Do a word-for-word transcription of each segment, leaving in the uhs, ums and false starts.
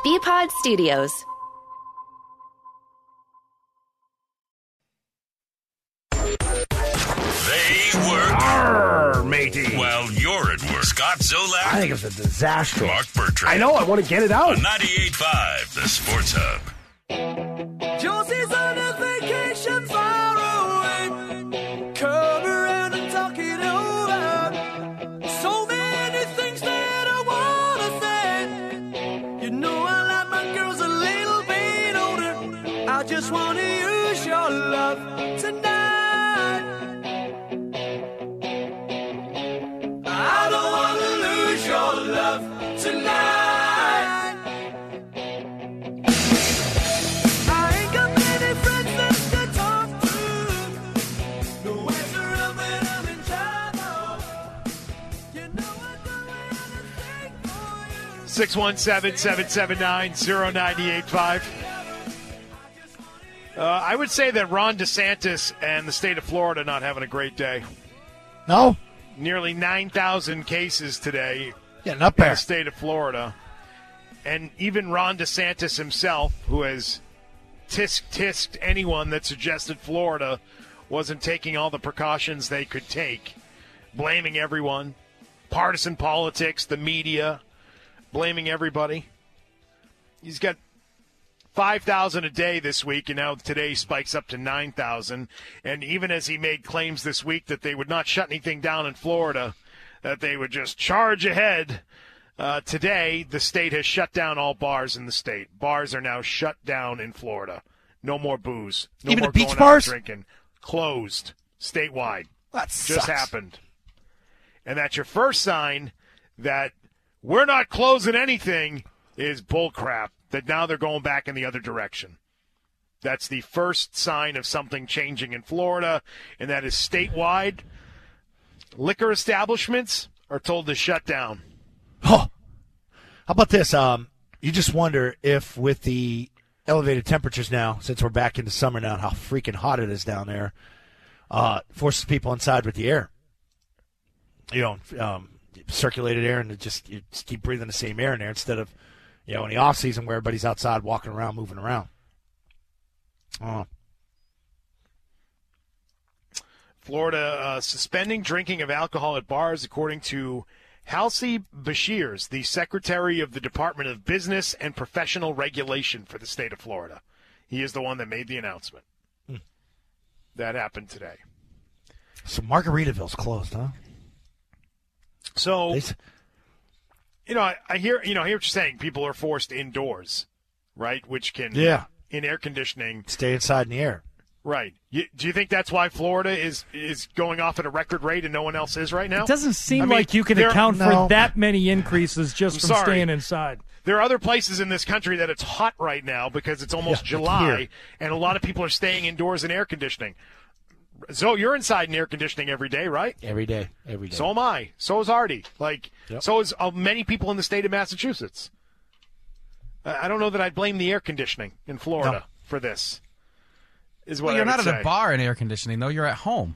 B-Pod Studios. They work. Arr, matey. While you're at work. Scott Zolak. I think it's a disaster. Mark Bertrand. I know. I want to get it out. On ninety-eight point five, the Sports Hub. Josie's on a vacation far away. Come around and talk it over. So many things that I want to say. You know I like my girls a little bit older. I just want to use your love tonight. I don't want to lose your love tonight. six one seven, seven seven nine, zero nine eight five. Uh, I would say that Ron DeSantis and the state of Florida not having a great day. No? Nearly nine thousand cases today Getting up in there. the state of Florida. And even Ron DeSantis himself, who has tisk-tisked anyone that suggested Florida wasn't taking all the precautions they could take, blaming everyone, partisan politics, the media, blaming everybody. He's got five thousand a day this week, and now today spikes up to nine thousand. And even as he made claims this week that they would not shut anything down in Florida, that they would just charge ahead, uh, today the state has shut down all bars in the state. Bars are now shut down in Florida. No more booze. No Even more the beach going bars? out drinking. Closed. Statewide. That Just sucks. happened. And that's your first sign that we're not closing anything is bullcrap, that now they're going back in the other direction. That's the first sign of something changing in Florida, and that is statewide. Liquor establishments are told to shut down. Oh. How about this? Um, you just wonder if with the elevated temperatures now, since we're back into summer now, how freaking hot it is down there, uh, forces people inside with the air. You know, um, circulated air, and it just you just keep breathing the same air in there instead of, you know, in the off season where everybody's outside walking around, moving around. Oh. Florida uh, suspending drinking of alcohol at bars, according to Halsey Bashirs, the Secretary of the Department of Business and Professional Regulation for the state of Florida. He is the one that made the announcement. Hmm. That happened today. So Margaritaville's closed, huh? So, They, you know, I, I hear you know I hear what you're saying. People are forced indoors, right? Which can, yeah, in air conditioning, stay inside in the air. right? You, do you think that's why Florida is is going off at a record rate and no one else is right now? It doesn't seem I mean, like you can there- account no. for that many increases just I'm from sorry. staying inside. There are other places in this country that it's hot right now because it's almost Yeah, July, here. and a lot of people are staying indoors in air conditioning. So you're inside in air conditioning every day, right? Every day, every day. So am I. So is Artie. Like, Yep. so is uh, many people in the state of Massachusetts. Uh, I don't know that I'd blame the air conditioning in Florida No. for this. Is what Well, I you're would not at say. a bar in air conditioning, though. You're at home.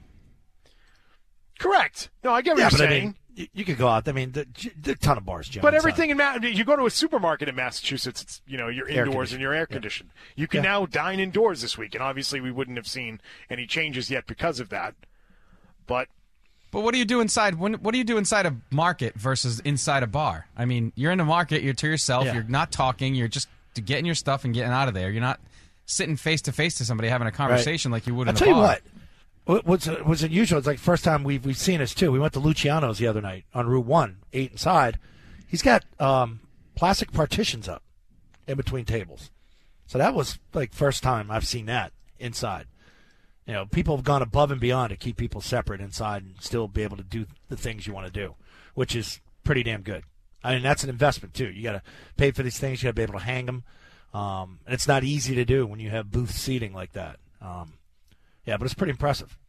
Correct. No, I get what yeah, you're but saying. I mean, you, you could go out. I mean, the, the ton of bars, Jim. But inside. everything in Ma- you go to a supermarket in Massachusetts, it's, you know, you're Air indoors and you're air conditioned. You can Yeah. now dine indoors this week, and obviously we wouldn't have seen any changes yet because of that. But But what do you do inside? When, what do you do inside a market versus inside a bar? I mean, you're in a market. You're to yourself. Yeah. You're not talking. You're just getting your stuff and getting out of there. You're not sitting face to face to somebody having a conversation like you would in I'll a tell bar. you what. What- What's what's unusual? It's like the first time we've we've seen this too. We went to Luciano's the other night on Route One, eight inside. He's got um, plastic partitions up in between tables, so that was like first time I've seen that inside. You know, people have gone above and beyond to keep people separate inside and still be able to do the things you want to do, which is pretty damn good. I mean, that's an investment too. You got to pay for these things. You got to be able to hang them, um, and it's not easy to do when you have booth seating like that. Um, Yeah, but it's pretty impressive.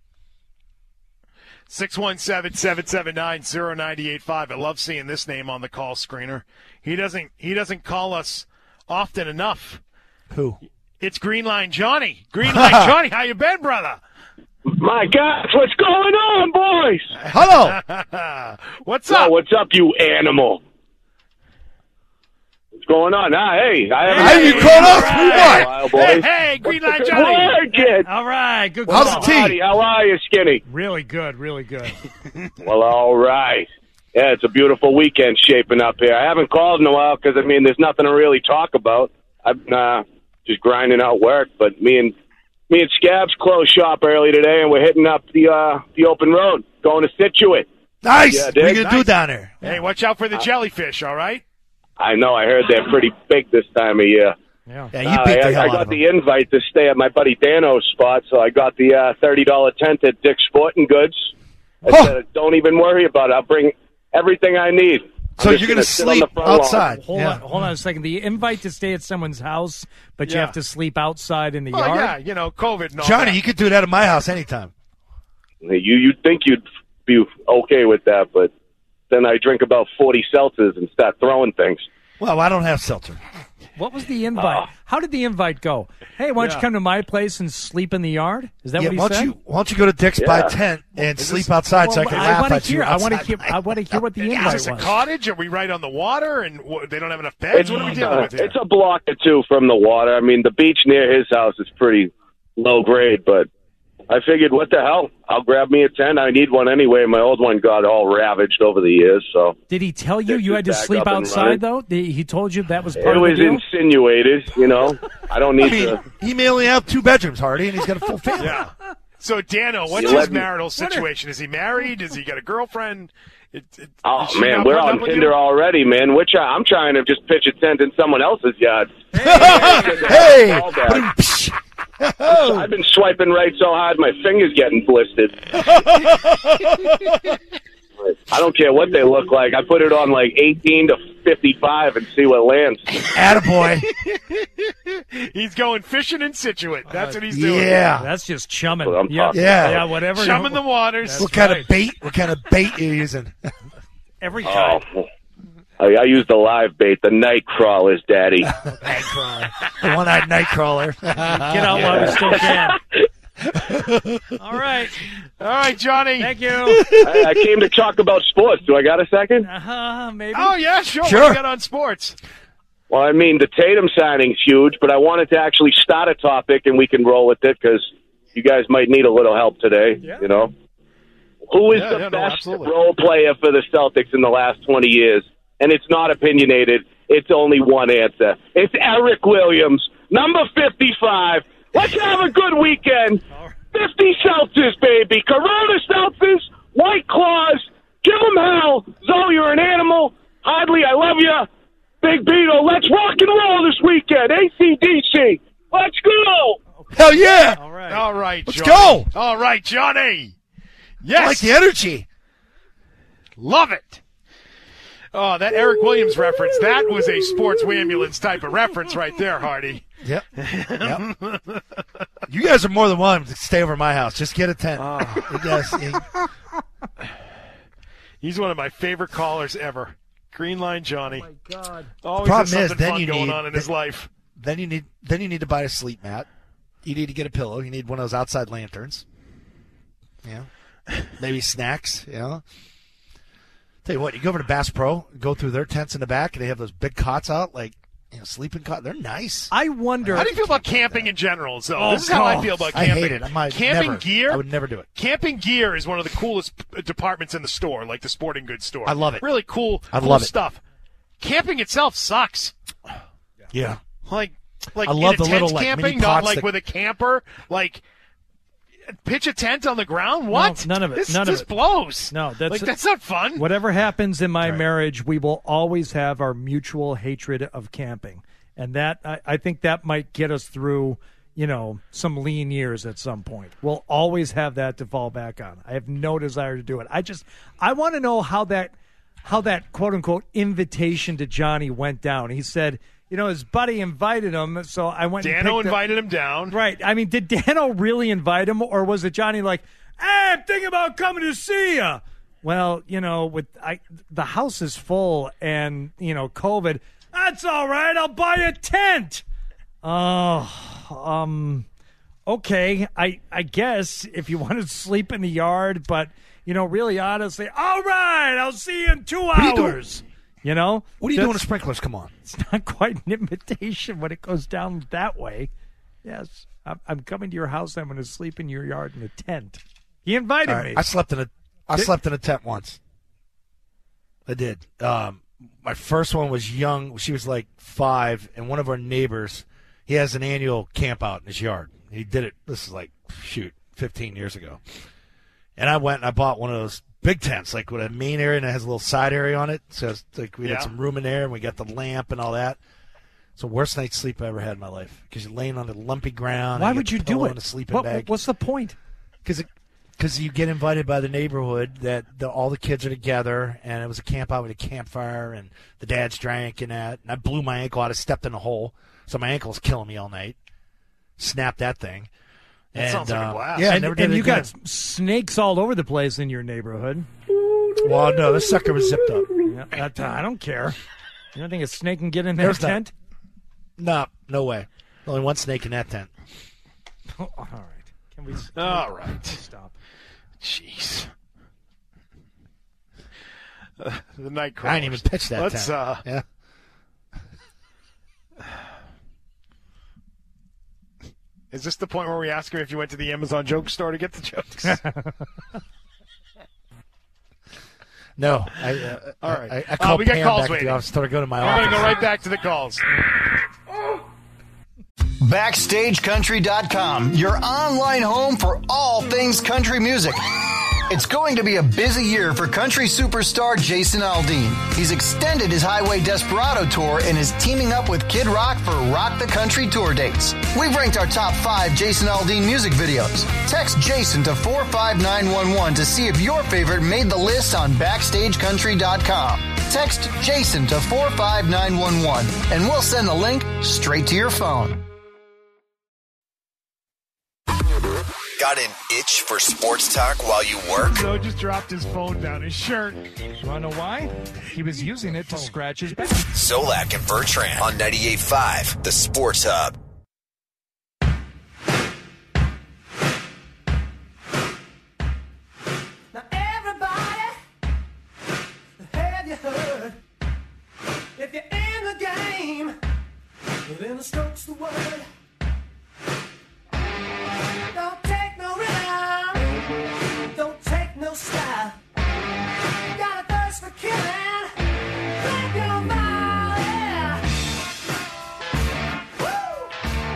six one seven, seven seven nine, zero nine eight five. I love seeing this name on the call screener. He doesn't he doesn't call us often enough. Who? It's Greenline Johnny. Greenline Johnny, how you been, brother? My gosh, what's going on, boys? Hello. What's Well, up? what's up, you animal? going on? Ah, hey, I haven't Hey, had you a- caught up? in a What? while, Hey, boys. hey, Green Line What's the Johnny. word, kid? All right, good How's call. the tea? Howdy, how are you, Skinny? Really good, really good. Well, all right. Yeah, it's a beautiful weekend shaping up here. I haven't called in a while because, I mean, there's nothing to really talk about. I've been uh, just grinding out work, but me and me and Scabs closed shop early today, and we're hitting up the uh, the open road, going to Situate. Nice. Yeah, what are you Dick. going to do down there? Hey, watch out for the jellyfish, all right? I know, I heard they're pretty big this time of year. Yeah. Yeah, you Uh, beat the I, hell I out got of the him. invite to stay at my buddy Dano's spot, so I got the uh, thirty dollars tent at Dick's Sporting Goods. I Huh. said, don't even worry about it. I'll bring everything I need. So I'm just you're going to sit on sleep the front lawn. outside. Hold yeah. on, hold on a second. The invite to stay at someone's house, but you Yeah. have to sleep outside in the Oh, yard. yeah, you know, COVID and all Johnny, that. you could do that at my house anytime. You you'd think you'd be okay with that, but then I drink about forty seltzers and start throwing things. Well, I don't have seltzer. What was the invite? How did the invite go? Hey, why don't Yeah. you come to my place and sleep in the yard? Is that Yeah, what he why don't said? you why don't you go to Dick's, buy Yeah. a tent, and sleep outside so I Well, can I laugh wanna at hear, you I want to outside hear. my I want to hear what the Is invite this a was. cottage? Are we right on the water and wh- they don't have enough beds? It's, What are we dealing uh, with here? it's a block or two from the water. I mean, the beach near his house is pretty low grade, but I figured, what the hell? I'll grab me a tent. I need one anyway. My old one got all ravaged over the years, so Did he tell you Dick you is had to back sleep up and outside running. though? Did- He told you that was part it of the was deal. insinuated. You know, I don't I need mean, to. he may only have two bedrooms, Hardy, and he's got a full family. Yeah. So, Dano, what's You his let me- marital situation? Is he married? Has he got a girlfriend? It, it, Oh is she man, not we're putting on up with Tinder you? already, man. We're try- I'm trying to just pitch a tent in someone else's yard. Hey! All that. Oh. I've been swiping right so hard, my fingers getting blistered. I don't care what they look like. I put it on like eighteen to fifty-five and see what lands. Attaboy. He's going fishing in Situate. That's what he's doing. Yeah. That's just chumming. That's what I'm yeah, talking about. yeah, whatever. Chumming the waters. That's What kind right. of bait? What kind of bait you using? Every Oh, time. I, I use the live bait, the night crawlers, Daddy. Nightcrawler. The one-eyed nightcrawler. Get out while we still can. All right. All right, Johnny. Thank you. I, I came to talk about sports. Do I got a second? Uh, maybe. Oh, yeah, sure. Sure. What do you got on sports? Well, I mean, the Tatum signing's huge, but I wanted to actually start a topic, and we can roll with it because you guys might need a little help today. Yeah. You know, who is Yeah, the yeah, no, best absolutely. role player for the Celtics in the last twenty years? And it's not opinionated. It's only one answer. It's Eric Williams, number fifty-five. Let's have a good weekend. fifty seltzers, baby. Corona seltzers, White Claws. Give them hell. Zoe, you're an animal. Hardly, I love you. Big Beetle, let's rock and roll this weekend. A C D C. Let's go. Hell yeah! All right. All right, Let's Johnny. go. All right, Johnny. I Yes. like the energy. Love it. Oh, that Eric Williams reference. That was a sports ambulance type of reference right there, Hardy. Yep. Yep. You guys are more than welcome to stay over at my house. Just get a tent. You guys, you- He's one of my favorite callers ever. Green Line Johnny. Oh, my God. Always Problem has something is, then fun you going need- on in his life. then you need then you need to buy a sleep mat. You need to get a pillow. You need one of those outside lanterns. Yeah. Maybe snacks. You know. Tell you what, you go over to Bass Pro, go through their tents in the back, and they have those big cots out, like you know, sleeping cot. They're nice. I wonder. How do you feel about camping in general? So Oh, this is how I God. feel about I camping. hate it. I might camping never, gear. I would never do it. Camping gear is one of the coolest p- departments in the store, like the sporting goods store. I love it. Really cool, I cool love it. stuff. Camping itself sucks. Yeah. Like, like I love in a the tent little, like, camping, mini not pots like that- with a camper. Like, pitch a tent on the ground. What? none of it. This, None of this it. blows. No, that's- like that's not fun. Whatever happens in my marriage, we will always have our mutual hatred of camping. And that I, I think that might get us through, you know, some lean years at some point. We'll always have that to fall back on. I have no desire to do it. I just I want to know how that how that quote unquote invitation to Johnny went down. He said, you know, his buddy invited him, so I went and Dano picked up- invited him down. Right. I mean, did Dano really invite him, or was it Johnny like, hey, I'm thinking about coming to see you? Well, you know, with I, the house is full and, you know, COVID, that's all right. I'll buy a tent. Oh, um, okay. I, I guess if you want to sleep in the yard, but, you know, really honestly, all right, I'll see you in two What are you doing? hours. You know? What are you That's- doing to sprinklers? Come on. It's not quite an invitation when it goes down that way. Yes, I'm, I'm coming to your house. I'm going to sleep in your yard in a tent. He invited All right, me. I slept in a I Did- slept in a tent once. I did. Um, my first one was young. She was like five, and one of our neighbors, he has an annual camp out in his yard. He did it. This is like shoot, fifteen years ago. And I went and I bought one of those big tents, like with a main area and it has a little side area on it. So it's like we Yeah. had some room in there, and we got the lamp and all that. It's the worst night's sleep I ever had in my life because you're laying on the lumpy ground. Why and would get you the do pillow it? and a sleeping What- bag? what's the point? Because because you get invited by the neighborhood that the, all the kids are together, and it was a camp out with a campfire, and the dads drank and that. And I blew my ankle out. I stepped in a hole, so my ankle was killing me all night. Snapped that thing. That and, sounds like a uh, blast. Yeah, I and never did and it you again. got snakes all over the place in your neighborhood. Well, no, this sucker was zipped up. Yeah, that- I don't care. You don't think a snake can get in that There's not. tent? No, no way. Only one snake in that tent. All right. Can we? Can All we right. Stop. Jeez. Uh, the night crawlers. I didn't even pitch that Let's, tent. uh, yeah. Is this the point where we ask him if you went to the Amazon joke store to get the jokes? No. I, uh, All right. I, I Uh, called we got Pam calls back at waiting. the office. Told her to go to my I'm office. going to go right back to the calls. Backstage Country dot com, your online home for all things country music. It's going to be a busy year for country superstar Jason Aldean. He's extended his Highway Desperado tour and is teaming up with Kid Rock for Rock the Country tour dates. We've ranked our top five Jason Aldean music videos. Text Jason to four five nine one one to see if your favorite made the list on Backstage Country dot com. Text Jason to four five nine one one and we'll send the link straight to your phone. Got an itch for sports talk while you work? Joe just dropped his phone down his shirt. You want to know why? He was using it to scratch his back. Zolak and Bertrand on ninety-eight point five, The Sports Hub. Now everybody, have you heard? If you're in the game, then the stroke's the word. Don't take no rhythm, don't take no style. Got a thirst for killing, grab your body. Woo!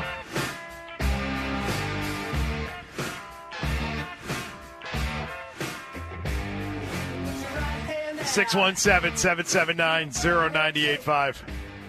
six one seven, seven seven nine, zero nine eight five.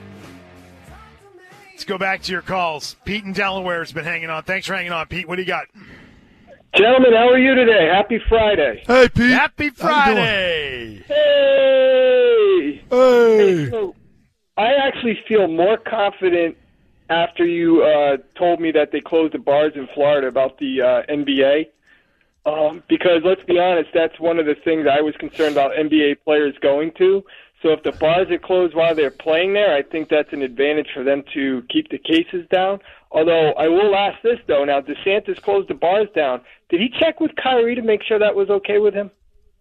Let's go back to your calls. Pete in Delaware has been hanging on. Thanks for hanging on, Pete. What do you got? Gentlemen, how are you today? Happy Friday. Hey, Pete. Happy How you doing? Friday. Hey! Hey. So, I actually feel more confident after you uh, told me that they closed the bars in Florida about the uh, N B A. Um, because let's be honest, that's one of the things I was concerned about N B A players going to. So if the bars are closed while they're playing there, I think that's an advantage for them to keep the cases down. Although I will ask this, though. Now, DeSantis closed the bars down. Did he check with Kyrie to make sure that was okay with him?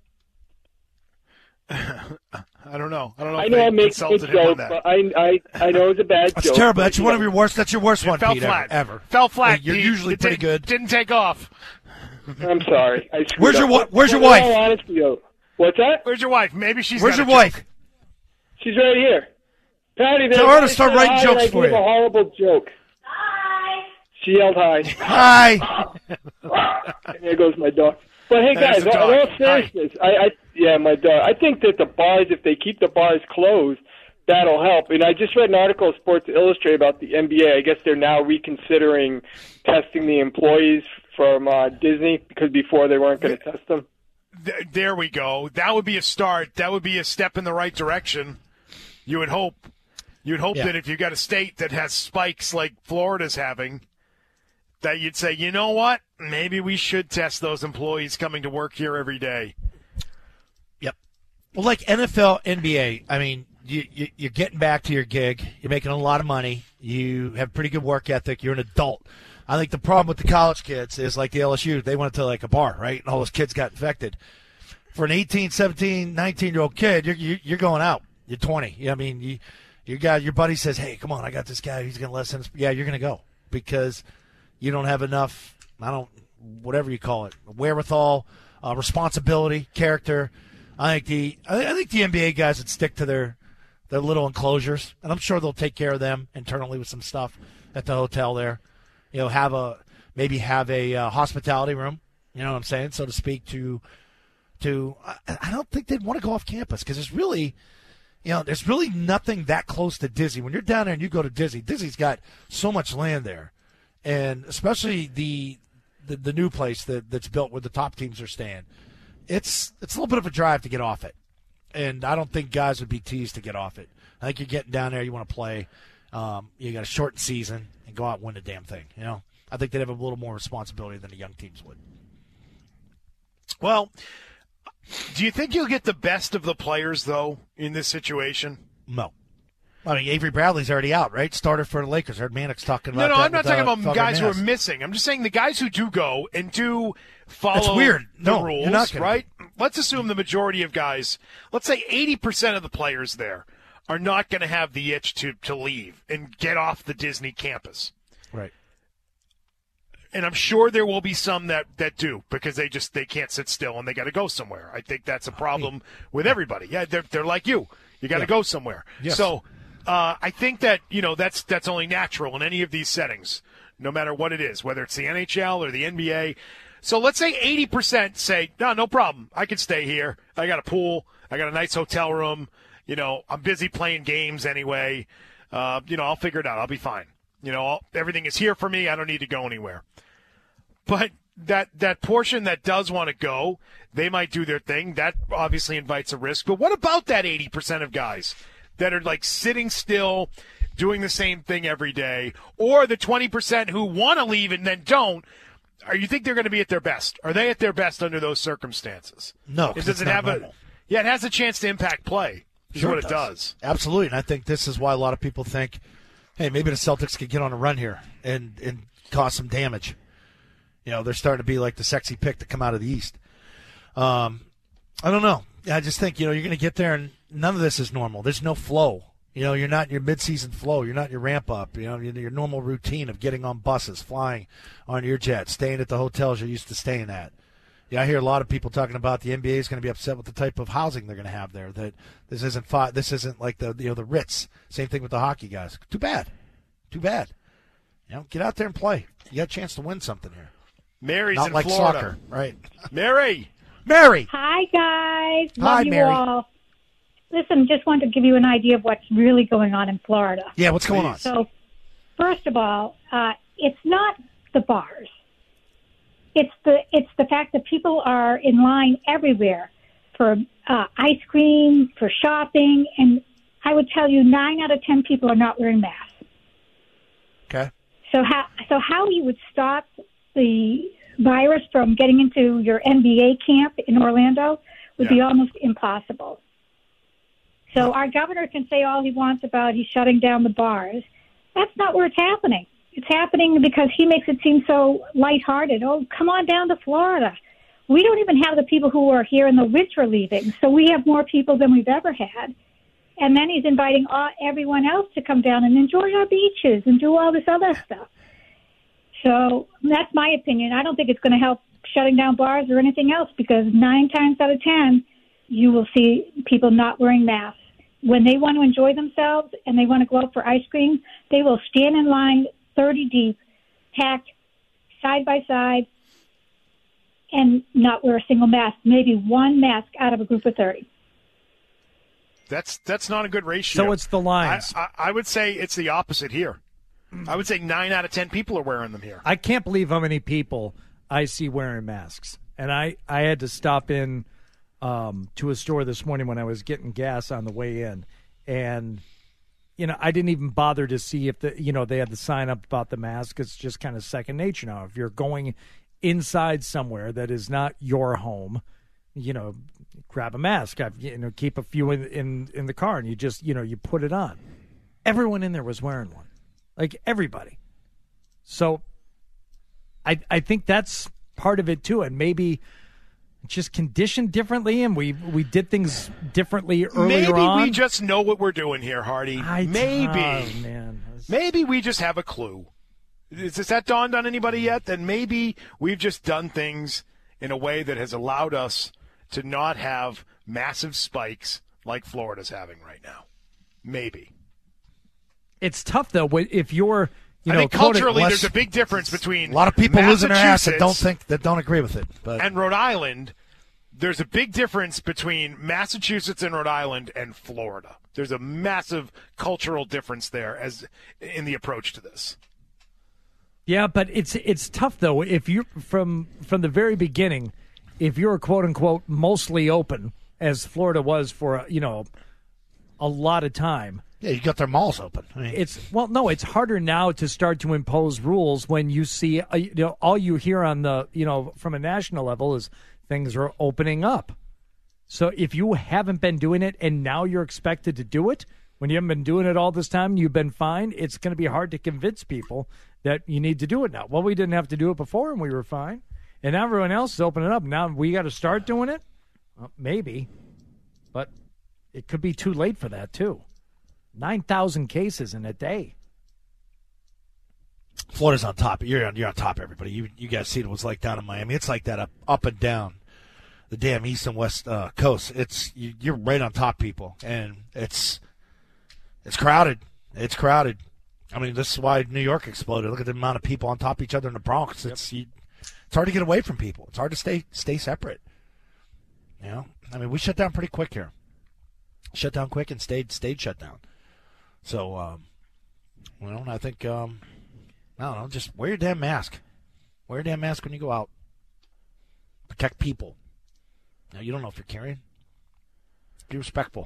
I don't know. I don't know I if know they I'm making a consulted him on joke, that. but I, I, I know it's a bad That's joke. terrible. but, That's you one know, of your worst. That's your worst It one, fell Pete, flat. ever. ever. Fell flat. You're Pete. usually It pretty didn't- good. Didn't take off. I'm sorry. I screwed Where's your up. wi- Where's your But wife? In all honesty, though, what's that? Where's your wife? Maybe she's Where's got your a joke. wife? She's right here. Patty, Tell her to I start said writing hi, jokes and I for gave you. a horrible joke. Hi. She yelled hi. Hi. And there goes my dog. But hey, There's guys, the in dog. all Hi. seriousness, I, I yeah, my dog. I think that the bars, if they keep the bars closed, that'll help. And I just read an article in Sports Illustrated about the N B A. I guess they're now reconsidering testing the employees from uh, Disney because before they weren't going to test them. Th- There we go. That would be a start. That would be a step in the right direction. You would hope. You'd hope Yeah. that if you got a state that has spikes like Florida's having, that you'd say, you know what? Maybe we should test those employees coming to work here every day. Yep. Well, like N F L, N B A, I mean, you, you, you're getting back to your gig. You're making a lot of money. You have pretty good work ethic. You're an adult. I think the problem with the college kids is like the L S U, they went to like a bar, right? And all those kids got infected. For an eighteen, seventeen, nineteen-year-old kid, you're, you're going out. You're twenty. Yeah, I mean, you, your guy, your buddy says, "Hey, come on, I got this guy. He's going to listen." Yeah, you're going to go because you don't have enough. I don't, whatever you call it, wherewithal, uh, responsibility, character. I think the I think the N B A guys would stick to their their little enclosures, and I'm sure they'll take care of them internally with some stuff at the hotel there. You know, have a maybe have a uh, hospitality room. You know what I'm saying, so to speak. To to I, I don't think they'd want to go off campus because there's really, you know, there's really nothing that close to Disney. When you're down there and you go to Disney, Disney's got so much land there, and especially the the, the new place that, that's built where the top teams are staying. It's it's a little bit of a drive to get off it, and I don't think guys would be teased to get off it. I think you're getting down there, you want to play, um, you got a shortened season, and go out and win the damn thing. You know, I think they'd have a little more responsibility than the young teams would. Well, do you think you'll get the best of the players though in this situation? No. I mean, Avery Bradley's already out, right? Starter for the Lakers. I heard Mannix talking about No, no, that I'm not with, talking uh, about guys who Nass. are missing. I'm just saying the guys who do go and do follow It's weird. the No, rules, you're not gonna right? Let's assume the majority of guys, let's say eighty percent of the players there, are not going to have the itch to, to leave and get off the Disney campus. Right. And I'm sure there will be some that, that do because they just they can't sit still and they got to go somewhere. I think that's a problem with everybody. Yeah, they're they're like you. You got to Yeah. go somewhere. Yes. So uh, I think that you know that's that's only natural in any of these settings, no matter what it is, whether it's the N H L or the N B A. So let's say eighty percent say, no, no problem. I can stay here. I got a pool. I got a nice hotel room. You know, I'm busy playing games anyway. Uh, you know, I'll figure it out. I'll be fine. You know, I'll, everything is here for me. I don't need to go anywhere. But that that portion that does want to go, they might do their thing. That obviously invites a risk. But what about that eighty percent of guys that are like sitting still, doing the same thing every day, or the twenty percent who want to leave and then don't? Are you think they're going to be at their best? Are they at their best under those circumstances? No, It 'cause does it's it not have normal. a yeah? It has a chance to impact play. Is Sure what it it does. Absolutely, and I think this is why a lot of people think, hey, maybe the Celtics could get on a run here and, and cause some damage. You know, they're starting to be like the sexy pick to come out of the East. Um, I don't know. I just think, you know, you're going to get there and none of this is normal. There's no flow. You know, you're not in your midseason flow. You're not in your ramp up. You know, your, your normal routine of getting on buses, flying on your jet, staying at the hotels you're used to staying at. Yeah, I hear a lot of people talking about the N B A is going to be upset with the type of housing they're going to have there. That this isn't fi- this isn't like the you know the Ritz. Same thing with the hockey guys. Too bad. Too bad. You know, get out there and play. You got a chance to win something here. Mary's Not in like Florida. soccer, right? Mary. Mary. Hi, guys. Hi, Love you Mary. all. Listen, just wanted to give you an idea of what's really going on in Florida. Yeah, what's going on? So, first of all, uh, it's not the bars. It's the it's the fact that people are in line everywhere for uh, ice cream, for shopping, and I would tell you nine out of ten people are not wearing masks. Okay. So how so how you would stop the virus from getting into your N B A camp in Orlando would be almost impossible. So our governor can say all he wants about he's shutting down the bars. That's not where it's happening. It's happening because he makes it seem so lighthearted. Oh, come on down to Florida. We don't even have the people who are here in the winter leaving, so we have more people than we've ever had. And then he's inviting all, everyone else to come down and enjoy our beaches and do all this other stuff. So that's my opinion. I don't think it's going to help shutting down bars or anything else because nine times out of ten, you will see people not wearing masks. When they want to enjoy themselves and they want to go out for ice cream, they will stand in line thirty deep, packed side by side, and not wear a single mask, maybe one mask out of a group of thirty. That's that's not a good ratio. So it's the lines. I, I, I would say it's the opposite here. I would say nine out of ten people are wearing them here. I can't believe how many people I see wearing masks. And I, I had to stop in um, to a store this morning when I was getting gas on the way in. And, you know, I didn't even bother to see if, the you know, they had the sign up about the mask. It's just kind of second nature now. If you're going inside somewhere that is not your home, you know, grab a mask. I've, you know, keep a few in, in, in the car and you just, you know, you put it on. Everyone in there was wearing one. Like everybody. So I I think that's part of it too. And maybe just conditioned differently, and we we did things differently earlier Maybe on. we just know what we're doing here, Hardy. I, Maybe. Oh, man. Maybe we just have a clue. Is, has that dawned on anybody yet? That maybe we've just done things in a way that has allowed us to not have massive spikes like Florida's having right now. Maybe. It's tough, though, if you're, you I know, think culturally less, there's a big difference between a lot of people losing their ass that don't Massachusetts think that don't agree with it. But and Rhode Island. There's a big difference between Massachusetts and Rhode Island and Florida. There's a massive cultural difference there as in the approach to this. Yeah, but it's it's tough though. If you from from the very beginning, if you're quote unquote mostly open, as Florida was for you know a lot of time. Yeah, you got their malls open. I mean, it's well, no, it's harder now to start to impose rules when you see uh, you know all you hear on the you know from a national level is things are opening up. So if you haven't been doing it and now you're expected to do it when you haven't been doing it all this time, you've been fine. It's going to be hard to convince people that you need to do it now. Well, we didn't have to do it before and we were fine. And now everyone else is opening up. Now we got to start doing it? Well, maybe. But it could be too late for that, too. nine thousand cases in a day. Florida's on top. You're on, you're on top, everybody. You you guys see what it was like down in Miami. It's like that up, up and down the damn east and west uh, coast. It's you, you're right on top, people. And it's it's crowded. It's crowded. I mean, this is why New York exploded. Look at the amount of people on top of each other in the Bronx. It's you, it's hard to get away from people. It's hard to stay stay separate. You know, I mean, we shut down pretty quick here. Shut down quick and stayed stayed shut down. So, um, well, I think um, I don't know. Just wear your damn mask. Wear your damn mask when you go out. Protect people. Now, you don't know if you're carrying. Be respectful.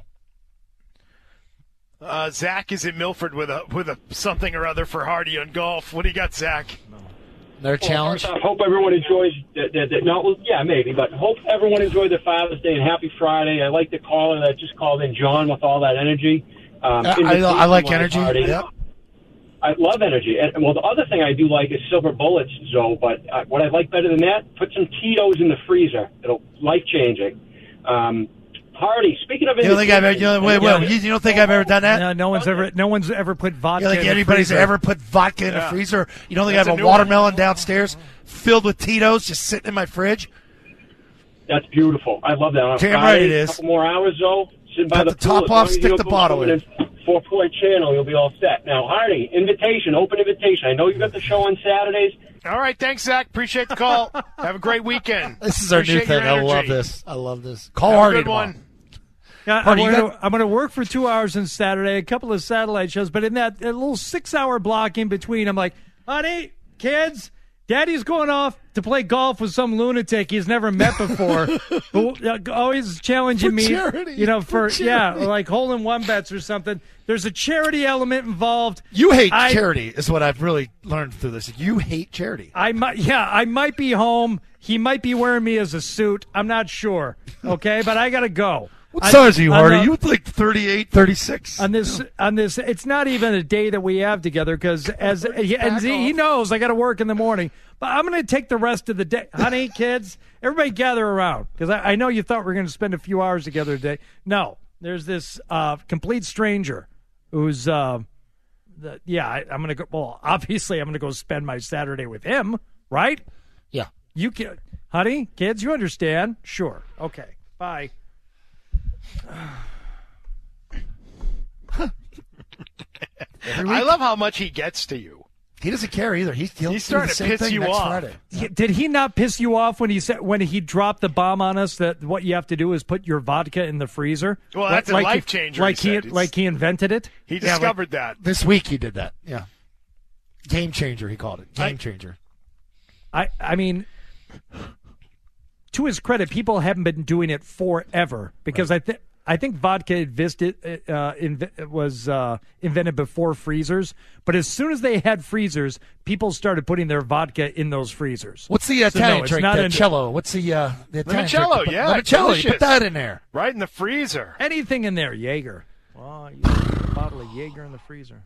Uh, Zach is in Milford with a with a something or other for Hardy on golf. What do you got, Zach? Their challenge. Well, first off, hope everyone enjoys. The, the, the, no, well, yeah, maybe, but hope everyone enjoyed their Father's Day and Happy Friday. I like the caller that just called in, John, with all that energy. Um, I, I, I like energy. Yep. I love energy. And, well, the other thing I do like is silver bullets, Zoe. But uh, what I like better than that, put some Tito's in the freezer. It'll life changing. Um, Hardy, speaking of, you don't think I've ever? You don't, wait, wait, you, you don't think I've ever done that? No, no one's ever. No one's ever put vodka. You don't think in anybody's the freezer. ever put vodka in Yeah. a freezer? You don't think That's I a have a new watermelon one. downstairs filled with Tito's just sitting in my fridge? That's beautiful. I love that. On a Damn Friday, right it is. A couple more hours, though. Sitting by Cut the, the top pool, off, as long as stick you the don't go bottle swimming in. Four Point Channel, you'll be all set. Now, Hardy, invitation, open invitation. I know you got the show on Saturdays. All right, thanks, Zach. Appreciate the call. Have a great weekend. This is our new Appreciate your thing. I love energy. this. I love this. Call Have a Hardy good tomorrow. one. Yeah, Hardy, I'm you going got- to I'm going to work for two hours on Saturday, a couple of satellite shows, but in that, that little six-hour block in between, I'm like, honey, kids, Daddy's going off to play golf with some lunatic he's never met before, who uh, always challenging For me, charity. you know, for, For yeah, charity. like hole-in-one bets or something. There's a charity element involved. You hate I- charity, is what I've really learned through this. You hate charity. I might, yeah, I might be home. He might be wearing me as a suit. I'm not sure. Okay, but I got to go. What I- size are you, on Hardy? the- You look like thirty-eight, thirty-six. on this on this it's not even a day that we have together because as he, and he knows I got to work in the morning, but I'm going to take the rest of the day. Honey, kids, everybody gather around because I, I know you thought we were going to spend a few hours together today. No, there's this uh, complete stranger who's uh, the, yeah I, I'm going to go. Well, obviously I'm going to go spend my Saturday with him, right? Yeah. You can, honey, kids, you understand? Sure. Okay. Bye. I love how much he gets to you. He doesn't care either. He's, he'll He's do starting the to same piss thing you next off. Friday. He- Did he not piss you off when he said when he dropped the bomb on us that what you have to do is put your vodka in the freezer? Well, that's a Like- life changer, Like he he, said. It's- like he invented it. He Yeah, like- discovered that. This week he did that. Yeah. Game changer, he called it. Game I- changer. I I mean, to his credit, people haven't been doing it forever because I think. I think vodka existed, uh, inv- was uh, invented before freezers, but as soon as they had freezers, people started putting their vodka in those freezers. What's the So, Italian no, it's drink? not The in- cello. What's the uh, the Italian drink? Limoncello, Put- yeah, Limoncello. You delicious. put that in there. Right in the freezer. Anything in there, Jaeger. Oh, you put a bottle of Jaeger in the freezer.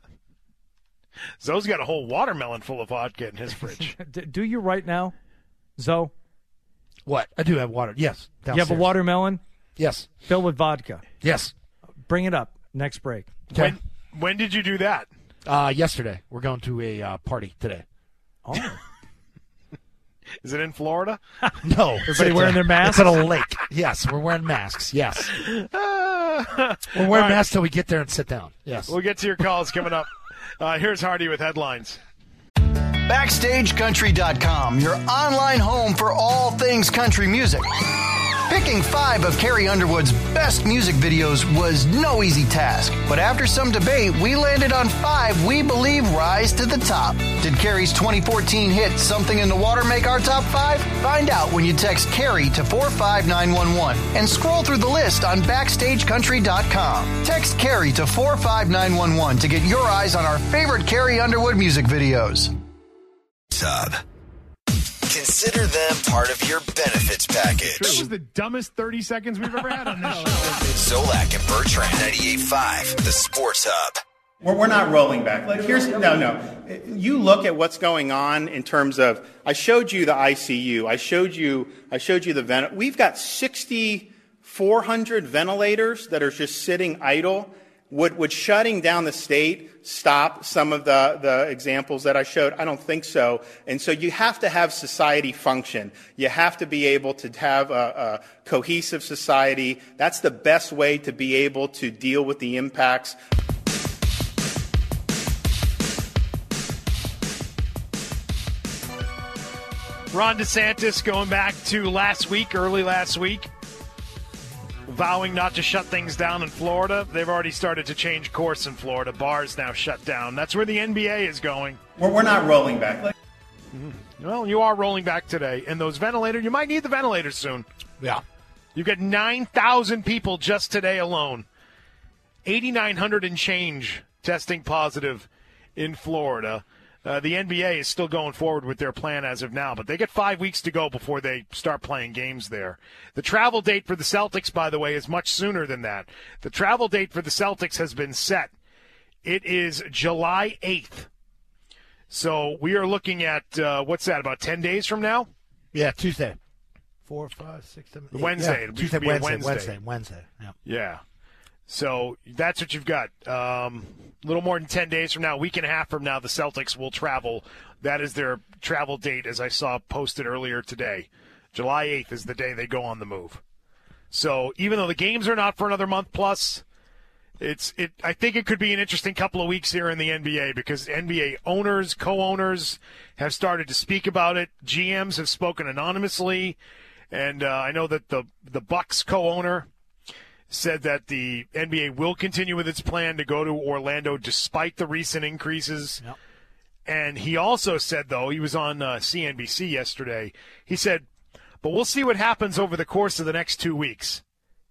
Zoe's got a whole watermelon full of vodka in his fridge. D- do you right now? Zoe? What? I do have water. Yes. You have a watermelon? Yes. Filled with vodka? Yes. Bring it up. Next break. Okay. When, when did you do that? Uh, yesterday. We're going to a uh, party today. Oh. Is it in Florida? No. Everybody wearing their masks? It's at a lake. Yes, we're wearing masks. Yes. We're wearing right. masks till we get there and sit down. Yes. We'll get to your calls coming up. Uh, here's Hardy with headlines. Backstage Country dot com, your online home for all things country music. Picking five of Carrie Underwood's best music videos was no easy task, but after some debate, we landed on five we believe rise to the top. Did Carrie's twenty fourteen hit Something in the Water make our top five? Find out when you text Carrie to four five nine one one and scroll through the list on Backstage Country dot com. Text Carrie to four five nine one one to get your eyes on our favorite Carrie Underwood music videos. Sub. Consider them part of your benefits package. This was the dumbest thirty seconds we've ever had on this show. Zolak and Bertrand, ninety-eight point five, the Sports Hub. We're, we're not rolling back. Like, here's no, no. You look at what's going on in terms of. I showed you the I C U. I showed you. I showed you the vent. We've got sixty-four hundred ventilators that are just sitting idle. Would, would shutting down the state stop some of the, the examples that I showed? I don't think so. And so you have to have society function. You have to be able to have a, a cohesive society. That's the best way to be able to deal with the impacts. Ron DeSantis going back to last week, early last week, vowing not to shut things down in Florida. They've already started to change course in Florida. Bars now shut down. That's where the N B A is going. We're, we're not rolling back. Like- mm-hmm. Well, you are rolling back today. And those ventilators, you might need the ventilators soon. Yeah. You've got nine thousand people just today alone. eighty-nine hundred and change testing positive in Florida. Uh, the N B A is still going forward with their plan as of now, but they get five weeks to go before they start playing games there. The travel date for the Celtics, by the way, is much sooner than that. The travel date for the Celtics has been set. It is July eighth. So we are looking at, uh, what's that, about ten days from now? Yeah, Tuesday. Four, five, six, seven, eight. Wednesday. Yeah, It'll Tuesday, be a Wednesday, Wednesday. Wednesday, Wednesday. Yeah. Yeah. So that's what you've got. Um, a little more than ten days from now, a week and a half from now, the Celtics will travel. That is their travel date, as I saw posted earlier today. July eighth is the day they go on the move. So even though the games are not for another month plus, it's it. I think it could be an interesting couple of weeks here in the N B A because N B A owners, co-owners have started to speak about it. G Ms have spoken anonymously, and uh, I know that the the Bucks co-owner said that the N B A will continue with its plan to go to Orlando despite the recent increases. Yep. And he also said, though, he was on uh, C N B C yesterday, he said, but we'll see what happens over the course of the next two weeks.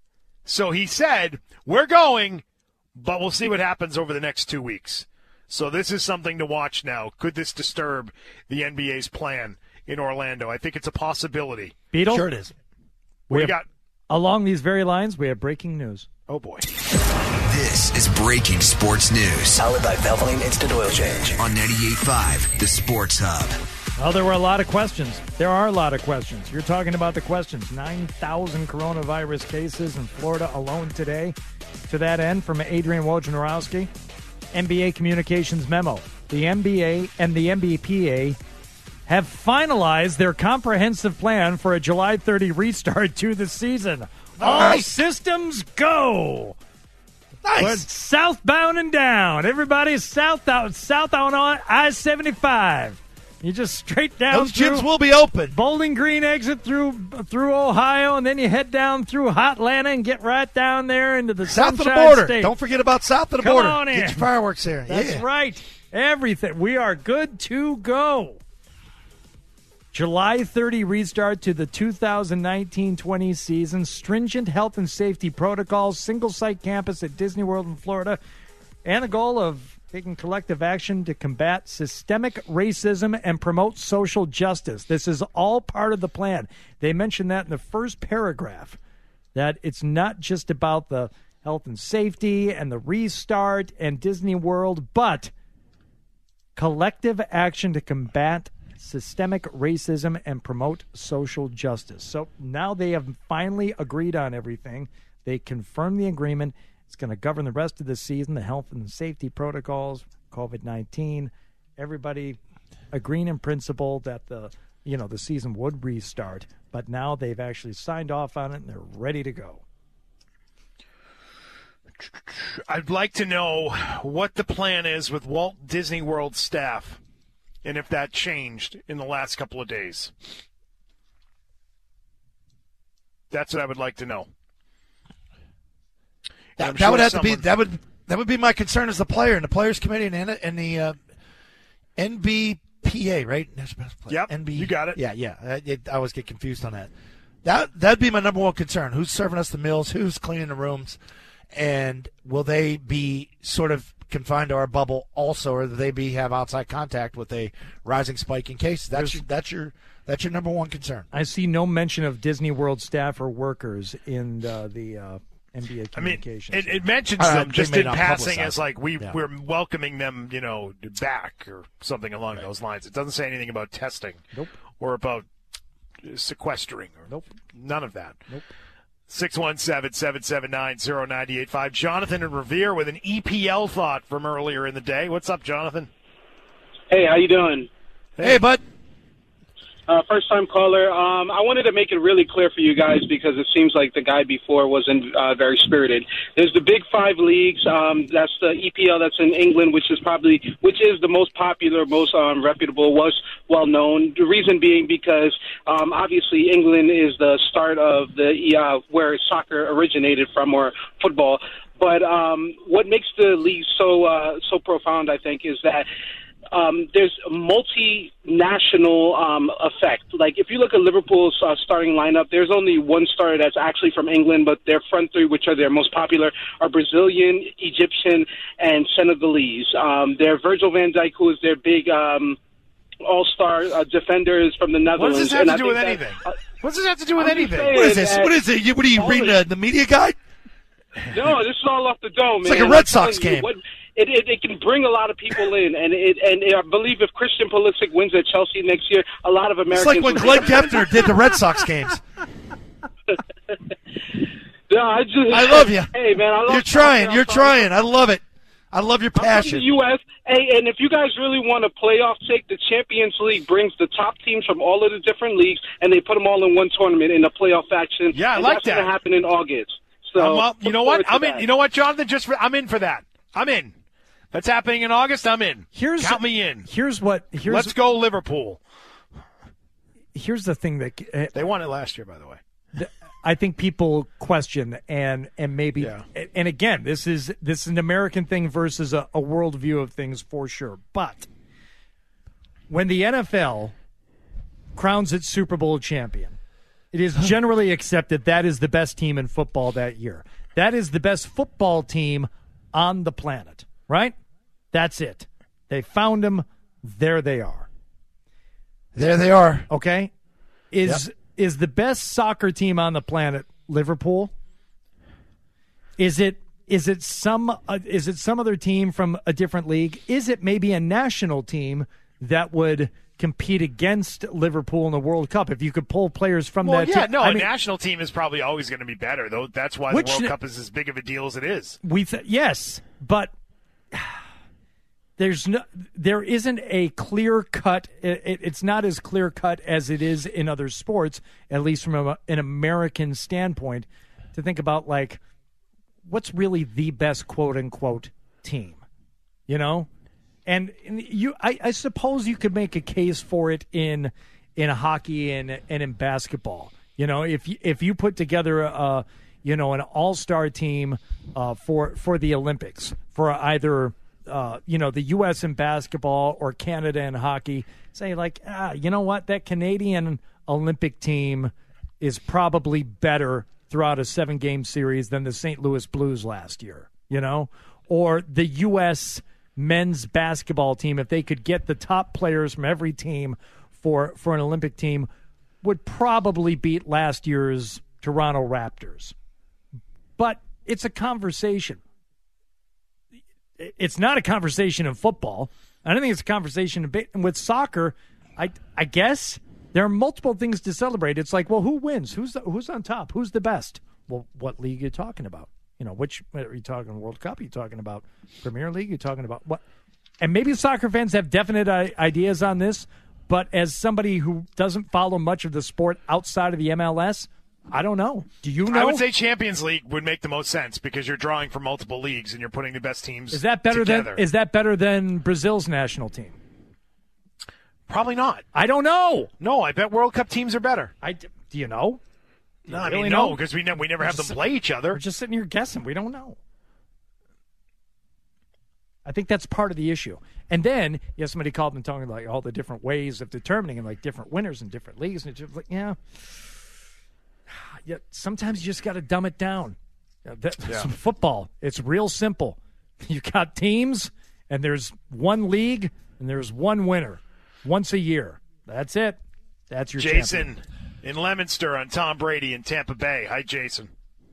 So he said, we're going, but we'll see what happens over the next two weeks. So this is something to watch now. Could this disturb the N B A's plan in Orlando? I think it's a possibility. Beetle? Sure it is. What do you have- got? Along these very lines, we have breaking news. Oh, boy. This is Breaking Sports News. Powered by Valvoline Instant Oil Change. On ninety-eight point five, the Sports Hub. Well, there were a lot of questions. There are a lot of questions. You're talking about the questions. nine thousand coronavirus cases in Florida alone today. To that end, from Adrian Wojnarowski, N B A Communications memo. The N B A and the N B P A have finalized their comprehensive plan for a July thirtieth restart to the season. All Nice. systems go. Nice. We're southbound and down. Everybody's south out, south on I seventy-five. You just straight down Those through gyms will be open. Bowling Green exit through through Ohio, and then you head down through Hotlanta and get right down there into the South of the Sunshine border. State. Don't forget about south of the Come border. on in. Get your fireworks there. That's yeah. right. Everything. We are good to go. July thirtieth restart to the two thousand nineteen twenty season. Stringent health and safety protocols. Single-site campus at Disney World in Florida. And the goal of taking collective action to combat systemic racism and promote social justice. This is all part of the plan. They mentioned that in the first paragraph, that it's not just about the health and safety and the restart and Disney World, but collective action to combat systemic racism and promote social justice. So now they have finally agreed on everything. They confirmed the agreement. It's going to govern the rest of the season, the health and safety protocols, COVID nineteen. Everybody agreeing in principle that the you know the season would restart, but now they've actually signed off on it and they're ready to go. I'd like to know what the plan is with Walt Disney World staff and if that changed in the last couple of days. That's what I would like to know. That, that sure would have someone... to be that would that would be my concern as the player and the players committee and and the uh, N B P A, right? Yep, N B, you got it. Yeah, yeah. I, it, I always get confused on that. That that'd be my number one concern. Who's serving us the meals? Who's cleaning the rooms? And will they be sort of confined to our bubble also, or will they be have outside contact with a rising spike in cases? That's your, that's your that's your number one concern. I see no mention of Disney World staff or workers in uh, the uh, N B A communications. I mean, it, it mentions Uh, them they just may in not passing publicize as like we Yeah. we're welcoming them, you know, back or something along those lines. It doesn't say anything about testing, nope, or about sequestering, or nope, none of that. Nope. six one seven, seven seven nine, zero nine eight five. Jonathan in Revere with an E P L thought from earlier in the day. What's up, Jonathan? Hey, how you doing? Hey, bud. Uh, first-time caller. Um, I wanted to make it really clear for you guys because it seems like the guy before wasn't uh, very spirited. There's the Big Five leagues. Um, that's the E P L that's in England, which is probably which is the most popular, most um, reputable, was well known. The reason being because um, obviously England is the start of the uh, where soccer originated from, or football. But um, what makes the league so uh, so profound, I think, is that Um, there's a multinational um, effect. Like, if you look at Liverpool's uh, starting lineup, there's only one starter that's actually from England, but their front three, which are their most popular, are Brazilian, Egyptian, and Senegalese. Um, their Virgil van Dijk, who is their big um, all-star uh, defender, is from the What Netherlands. does this have And to I do think with that- anything? uh, What does this have to do with I'm just anything? saying What is this? that What is it? You, what are you all reading the- the, the media guide? No, this is all off the dome, It's man. like a Red I'm Sox telling you, game. What, it, it, it can bring a lot of people in, and it and I believe if Christian Pulisic wins at Chelsea next year, a lot of Americans. It's like when will- Glenn Geffner did the Red Sox games. No, I just. I love you. Hey, man, I love You're trying. soccer. You're I'm sorry. trying. I love it. I love your I'm from passion. the U S Hey, and if you guys really want a playoff sake, the Champions League brings the top teams from all of the different leagues, and they put them all in one tournament in a playoff action. Yeah, I and like that's that. going to happen in August. So, Um, well, you look know what? forward to I'm in. that. You know what, Jonathan? Just for, I'm in for that. I'm in. That's happening in August. I'm in. Here's Count me in. Here's what. Here's Let's go Liverpool. Here's the thing that uh, They won it last year, by the way. th- I think people question, and and maybe, Yeah. and again, this is this is an American thing versus a, a world view of things for sure. But when the N F L crowns its Super Bowl champion, it is generally accepted that is the best team in football that year. That is the best football team on the planet, right? That's it. They found them. There they are. There they are. Okay? Is Yep. is the best soccer team on the planet Liverpool? Is it is it some uh, is it some other team from a different league? Is it maybe a national team that would compete against Liverpool in the World Cup if you could pull players from Well, that yeah, team? no, I a mean, national team is probably always going to be better, though. That's why Which the World na- Cup is as big of a deal as it is. We th- yes, but there's no, there isn't a clear cut. It, it, it's not as clear cut as it is in other sports, at least from a, an American standpoint. To think about like what's really the best quote unquote team, you know, and, and you, I, I suppose you could make a case for it in in hockey and and in basketball. You know, if you, if you put together a you know an all star team uh, for for the Olympics for either. Uh, you know, the U S in basketball or Canada in hockey, say like, ah, you know what? That Canadian Olympic team is probably better throughout a seven-game series than the Saint Louis Blues last year, you know? Or the U S men's basketball team, if they could get the top players from every team for, for an Olympic team, would probably beat last year's Toronto Raptors. But it's a conversation. It's not a conversation in football. I don't think it's a conversation in ba- with soccer. I I guess there are multiple things to celebrate. It's like, well, who wins? Who's the, who's on top? Who's the best? Well, what league are you talking about? You know, which are you talking World Cup? Are you talking about Premier League? Are you talking about what? And maybe soccer fans have definite uh, ideas on this, but as somebody who doesn't follow much of the sport outside of the M L S, I don't know. Do you know? I would say Champions League would make the most sense because you're drawing from multiple leagues and you're putting the best teams Is that better together. than is that better than Brazil's national team? Probably not. I don't know. No, I bet World Cup teams are better. I do you know? Do No, you I really mean know? no, because we ne- we never We're have them just play each other. We're just sitting here guessing. We don't know. I think that's part of the issue. And then you have somebody called and talking like all the different ways of determining and like different winners in different leagues, and it's just like, yeah, yeah. Sometimes you just got to dumb it down. Yeah, that, Yeah. Some football, it's real simple. You got teams, and there's one league, and there's one winner once a year. That's it. That's your Jason champion. in Leominster on Tom Brady in Tampa Bay. Hi, Jason.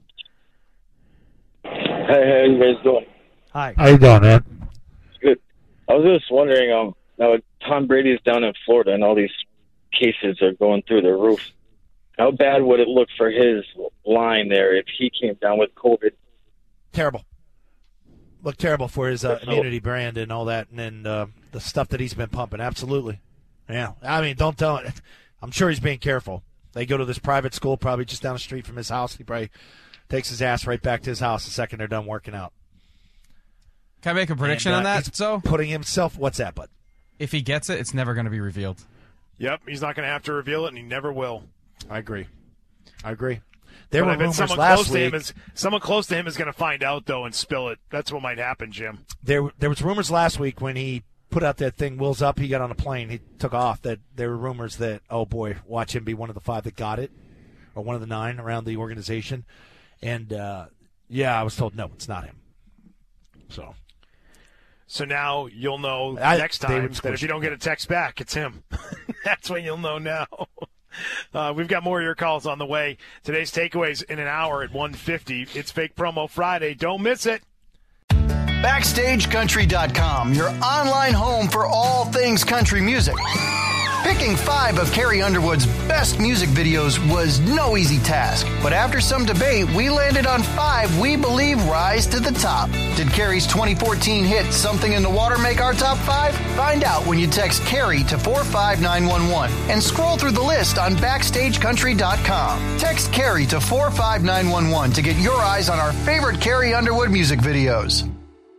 Hey, how you guys doing? Hi. How you doing, man? Good. I was just wondering, um, now Tom Brady's down in Florida and all these cases are going through the roof. How bad would it look for his line there if he came down with COVID? Terrible. Look terrible for his uh, So- immunity brand and all that, and then uh, the stuff that he's been pumping. Absolutely. Yeah. I mean, don't tell it. I'm sure he's being careful. They go to this private school probably just down the street from his house. He probably takes his ass right back to his house the second they're done working out. Can I make a prediction And, uh, on that? he's So putting himself. What's that, bud? if he gets it, it's never going to be revealed. Yep, he's not going to have to reveal it, and he never will. I agree. I agree. There But were I bet rumors someone last close to him week. is someone close to him is going to find out though and spill it. That's what might happen, Jim. There, there was rumors last week when he put out that thing. Will's up. He got on a plane. He took off. That there were rumors that oh boy, watch him be one of the five that got it, or one of the nine around the organization. And uh, yeah, I was told no, it's not him. So, So now you'll know I- next they time would that squish if you don't get a text back, it's him. That's when you'll know now. Uh, we've got more of your calls on the way. Today's takeaways in an hour at one fifty. It's Fake Promo Friday. Don't miss it. Backstage Country dot com, your online home for all things country music. Picking five of Carrie Underwood's best music videos was no easy task, but after some debate, we landed on five we believe rise to the top. Did Carrie's twenty fourteen hit Something in the Water make our top five? Find out when you text Carrie to four five nine one one and scroll through the list on Backstage Country dot com. Text Carrie to four five nine one one to get your eyes on our favorite Carrie Underwood music videos.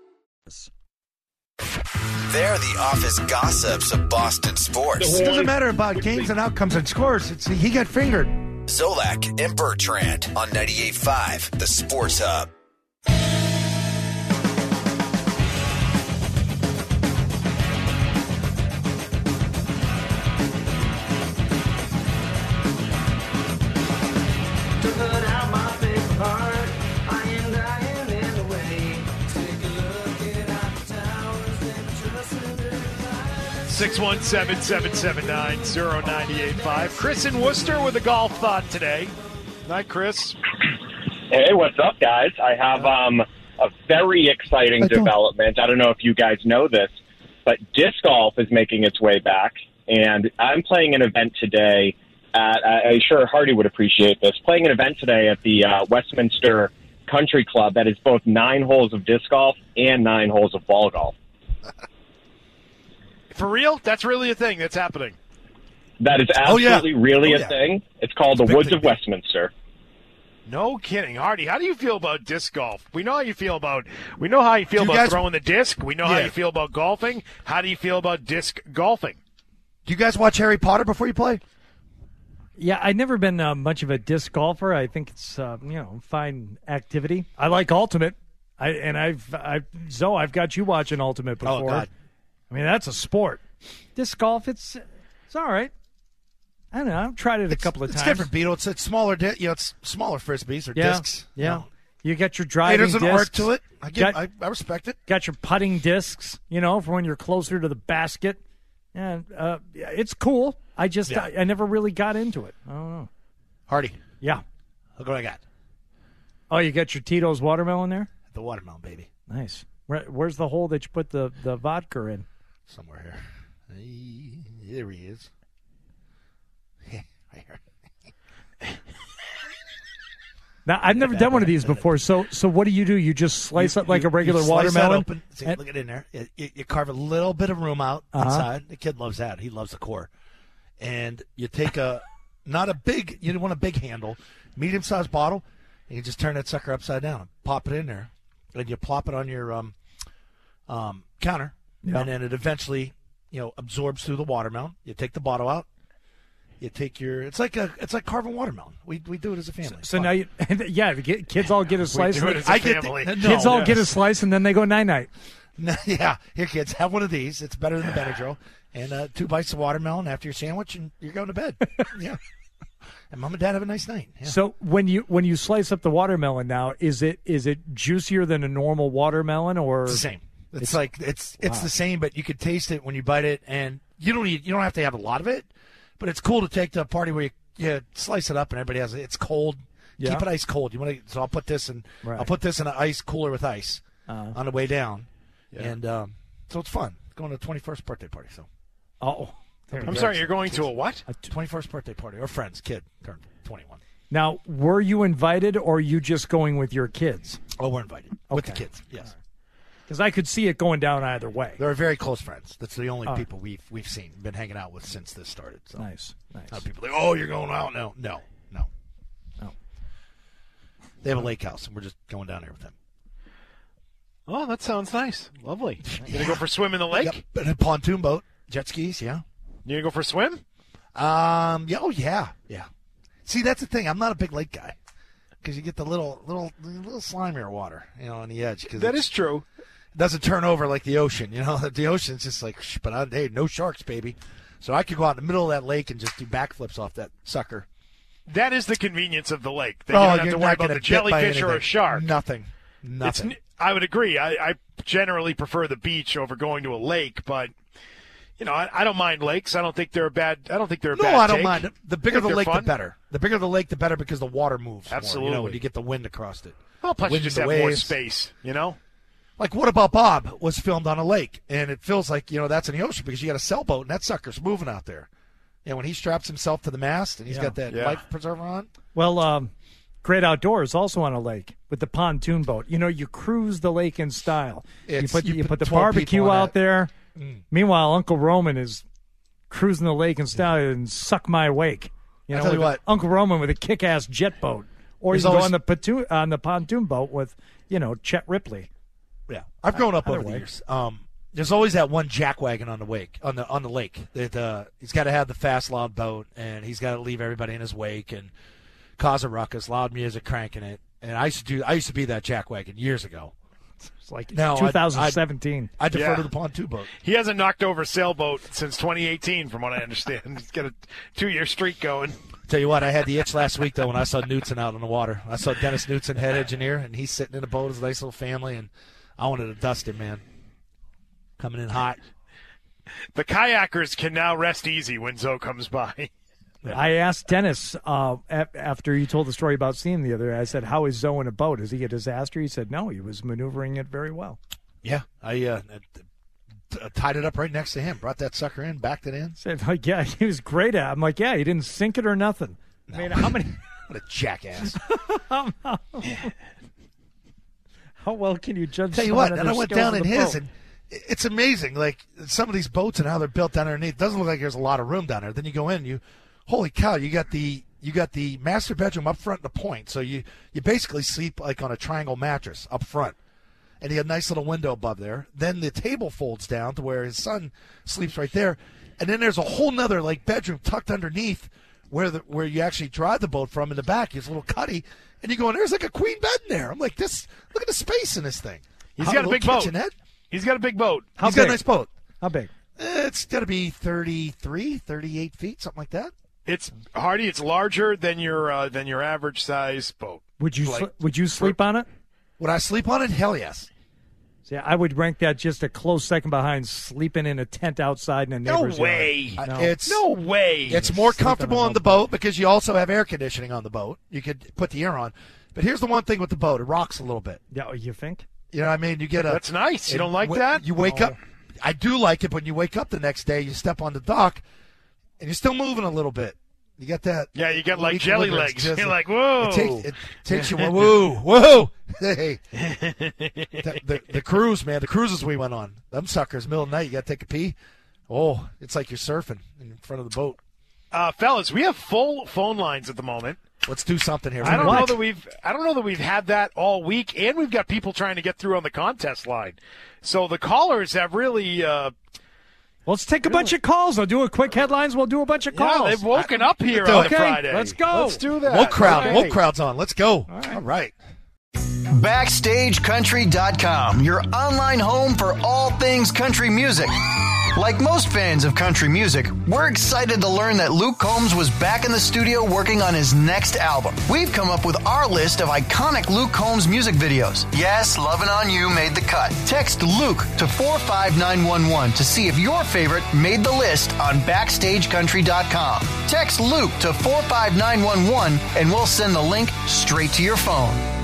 They're the office gossips of Boston sports. it doesn't matter about games and outcomes and scores. It's he got fingered. Zolak and Bertrand on ninety-eight point five, the Sports Hub. six one seven, seven seven nine, zero nine eight five. Chris in Worcester with a golf thought today. Night, Chris. Hey, what's up, guys? I have um, a very exciting development. I don't know if you guys know this, but disc golf is making its way back, and I'm playing an event today at, I'm sure Hardy would appreciate this, playing an event today at the uh, Westminster Country Club that is both nine holes of disc golf and nine holes of ball golf. For real? That's really a thing that's happening. That is Oh, yeah. absolutely really Oh, a yeah. thing. It's called the Woods of Westminster. No kidding. Hardy, how do you feel about disc golf? We know how you feel about we know how you feel Do you about guys- throwing the disc. We know how Yeah. you feel about golfing. How do you feel about disc golfing? Do you guys watch Harry Potter before you play? Yeah, I've never been uh, much of a disc golfer. I think it's uh, you know fine activity. I like Ultimate. I and I've I've Zoe, I've got you watching Ultimate before. Oh, God. I mean that's a sport. Disc golf, it's it's all right. I don't know. I've tried it a couple of It's times. different, Beetle. It's, it's smaller, di- you know, it's smaller frisbees or Yeah, discs. yeah. You know. You got your Hey, driving there's an discs. art to it. I, get, Got- I, I respect it. Got your putting discs, you know, for when you're closer to the basket. And uh, yeah, it's cool. I just Yeah. I, I never really got into it. I don't know. Hardy. Yeah. Look what I got. Oh, you got your Tito's watermelon there? The watermelon, baby. Nice. Where, where's the hole that you put the, the vodka in? Somewhere here. Hey, there he is. Now, I've never done one of these before. So, so what do you do? You just slice You- up like you- a regular you slice that watermelon? open. See, and- look at it in there. You, you- you carve a little bit of room out Uh-huh. inside. The kid loves that. He loves the core. And you take a, not a big, you don't want a big handle, medium-sized bottle, and you just turn that sucker upside down and pop it in there. And you plop it on your um, um, counter. Yeah. And then it eventually, you know, absorbs through the watermelon. You take the bottle out. You take your, it's like a, it's like carving watermelon. We we do it as a family. So now, you, yeah, the ki- kids all get a slice. do it as a I get family. the- No, kids all yes. get a slice, and then they go night-night. No, yeah, here, kids, have one of these. It's better than the Benadryl. And uh, two bites of watermelon after your sandwich, and you're going to bed. Yeah. And mom and dad have a nice night. Yeah. So when you when you slice up the watermelon now, is it is it juicier than a normal watermelon, or It's the same. It's, like it's it's the same, but you could taste it when you bite it, and you don't need, you don't have to have a lot of it. But it's cool to take to a party where you, you slice it up and everybody has it. It's cold. Yeah. Keep it ice cold. You want to? So I'll put this in. Right. I'll put this in an ice cooler with ice Uh-huh. on the way down, Yeah. and um, so it's fun. Going to a twenty-first birthday party. So. Oh, I'm sorry, you're going to a what? A twenty-first birthday party or friends kid turned twenty-one. Now, were you invited, or are you just going with your kids? Oh, we're invited with the kids. Yes. Because I could see it going down either way. They're very close friends. That's the only Oh. people we've we've seen, been hanging out with since this started. So. Nice, nice. A lot of people are like, oh, you're going out? No, no, no. No. They have a lake house, and we're just going down there with them. Oh, that sounds nice. Lovely. You gonna go for a swim in the lake? Yep. And a pontoon boat, jet skis, yeah. You gonna go for a swim? Um, yeah, oh yeah, yeah. See, that's the thing. I'm not a big lake guy because you get the little, little, little slimier water, you know, on the edge. Cause That it's- is true. It doesn't turn over like the ocean, you know. The ocean's just like, shh, but I, hey, no sharks, baby. So I could go out in the middle of that lake and just do backflips off that sucker. That is the convenience of the lake. That Oh, you don't have you're to worry not about gonna the get by jellyfish or a anything. shark. Nothing. It's, Nothing. n- I would agree. I, I generally prefer the beach over going to a lake, but you know, I, I don't mind lakes. I don't think they're a bad. I don't think they're a No, bad. I don't take. mind. The I bigger think the they're lake, fun. the better. The bigger the lake, the better because the water moves. More, Absolutely. you know, when you get the wind across it. Well, plus you Wind just and have the more waves. space. You know. Like, What About Bob was filmed on a lake, and it feels like, you know, that's in the ocean because you got a sailboat, and that sucker's moving out there. And when he straps himself to the mast, and he's Yeah. got that Yeah. life preserver on. Well, um, Great Outdoors also on a lake with the pontoon boat. You know, you cruise the lake in style. You It's- put you you, put put the twelve barbecue people on out that. there. Mm. Meanwhile, Uncle Roman is cruising the lake in style and suck my wake. You I know, tell you with what. Uncle Roman with a kick-ass jet boat, or There's you can go always- on the pontoon on the pontoon boat with you know Chet Ripley. Yeah, I've grown up Either over the way. years. Um, there's always that one jackwagon on the wake on the on the lake. That uh, he's got to have the fast, loud boat, and he's got to leave everybody in his wake and cause a ruckus, loud music cranking it. And I used to do. I used to be that jackwagon years ago. It's like Now, I'd- twenty seventeen. I defer Yeah. to the pontoon boat. He hasn't knocked over a sailboat since twenty eighteen, from what I understand. He's got a two-year streak going. Tell you what, I had the itch last week though when I saw Knutson out on the water. I saw Dennis Knutson, head engineer, and he's sitting in a boat with a nice little family, and I wanted to dust him, man. Coming in hot. The kayakers can now rest easy when Zoe comes by. I asked Dennis uh, a- after you told the story about seeing him the other day. I said, "How is Zoe in a boat? Is he a disaster?" He said, "No, he was maneuvering it very well." Yeah, I uh, t- tied it up right next to him, brought that sucker in, backed it in. Said, like, yeah, he was great at it. I'm like, yeah, he didn't sink it or nothing. I mean, how many? What a jackass. How well can you judge? Tell you someone what, on and I their went skills down of in the his, boat? and it's amazing. Like some of these boats and how they're built down underneath. It doesn't look like there's a lot of room down there. Then you go in, and you, holy cow, you got the you got the master bedroom up front and the point. So you you basically sleep like on a triangle mattress up front, and you have a nice little window above there. Then the table folds down to where his son sleeps right there, and then there's a whole nother like bedroom tucked underneath where the where you actually drive the boat from in the back. It's a little cuddy, and you go in there's like a queen bed in there. I'm like, this. Look at the space in this thing. He's How- got a little big boat. kitchenette. He's got a big boat. How He's got a big? nice boat. How big? Eh, It's got to be thirty-three, thirty-eight feet, something like that. It's Hardy. It's larger than your uh, than your average size boat. Would you Like- sl- would you sleep on it? Would I sleep on it? Hell yes. See, I would rank that just a close second behind sleeping in a tent outside in a No neighbor's way. yard. Uh, It's No way. It's more Sleep comfortable on a on the boat because you also have air conditioning on the boat. You could put the air on. But here's the one thing with the boat: it rocks a little bit. Yeah, you think? You know what I mean? You get a. That's nice. You and don't like wh- that? You wake up. I do like it, but when you wake up the next day, you step on the dock, and you're still moving a little bit. You got that. Yeah, you get like weak jelly liver. legs. It's You're just- like, whoa. It takes, it takes you, whoa, whoa. Hey. the, the, the cruise, man, the cruises we went on. Them suckers, middle of the night, you got to take a pee. Oh, it's like you're surfing in front of the boat. Uh, fellas, we have full phone lines at the moment. Let's do something here. I don't What? know that we've I don't know that we've had that all week, and we've got people trying to get through on the contest line. So the callers have really. Uh, Let's take a bunch of calls. I'll do a quick headlines. We'll do a bunch of Yeah, calls. they've woken up here do on it. a Friday. Let's go. Let's do that. Woke crowd. Okay. Woke crowd's on. Let's go. All right. All right. Backstage Country dot com, your online home for all things country music. Like most fans of country music, we're excited to learn that Luke Combs was back in the studio working on his next album. We've come up with our list of iconic Luke Combs music videos. Yes, Lovin' On You made the cut. Text Luke to four five nine one one to see if your favorite made the list on Backstage Country dot com. Text Luke to four five nine one one and we'll send the link straight to your phone.